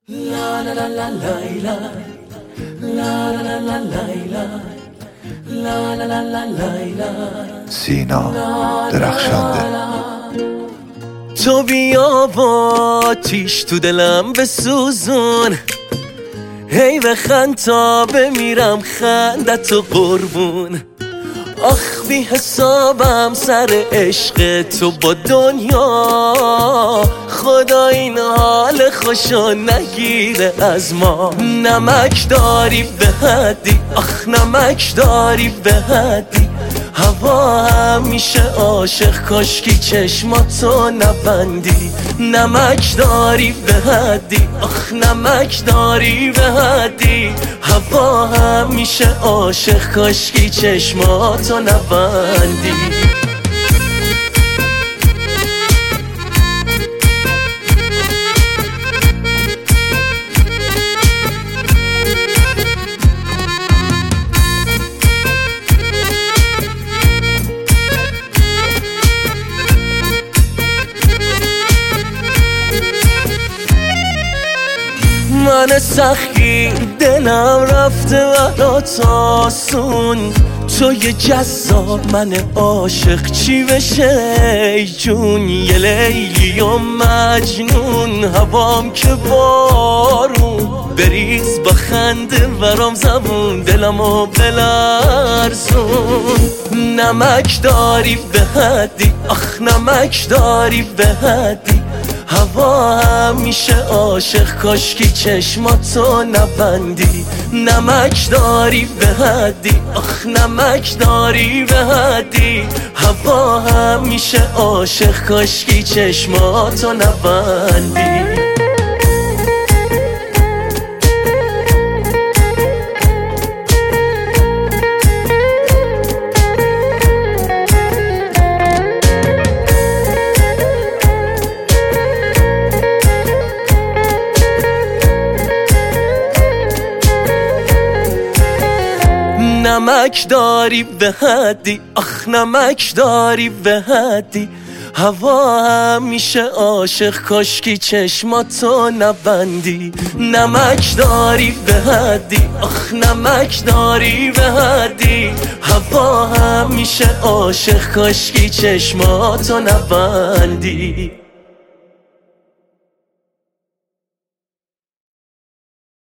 La la la la Layla, la la la la Layla, la la la la Layla. سینا درخشنده. تو بیا با آتیش تو دلم بسوزون، هی بخند تا بمیرم خندت و قربون. آخ بی حسابم سر عشق تو با دنیا، خدا این حال خوشو نگیره از ما. نمک داری به حدی، آخ نمک داری به حدی، هوا همیشه عاشق کاشکی چشماتو نبندی. نمک داری به حدی، آخ نمک داری به حدی، هوا همیشه عاشق کاشکی چشماتو نبندی. من سخی دلم رفته برات آسون، تو یه جذاب من عاشق چی بشه ای جون. یه لیلی و مجنون، هوام که بارون، بریز با خنده برام زبون دلمو بلرزون. نمک داری به حدی، آخ نمک داری به حدی، هوا همیشه عاشق کاشکی چشماتو نبندی. نمک داری به حدی، آخ نمک داری به حدی، هوا همیشه عاشق کاشکی چشماتو نبندی. نمک داری به حدی، آخ نمک داری به حدی، هوا همیشه عاشق کاشکی چشماتو نبندی. نمک داری به حدی، آخ نمک داری به حدی، هوا همیشه عاشق کاشکی چشماتو نبندی.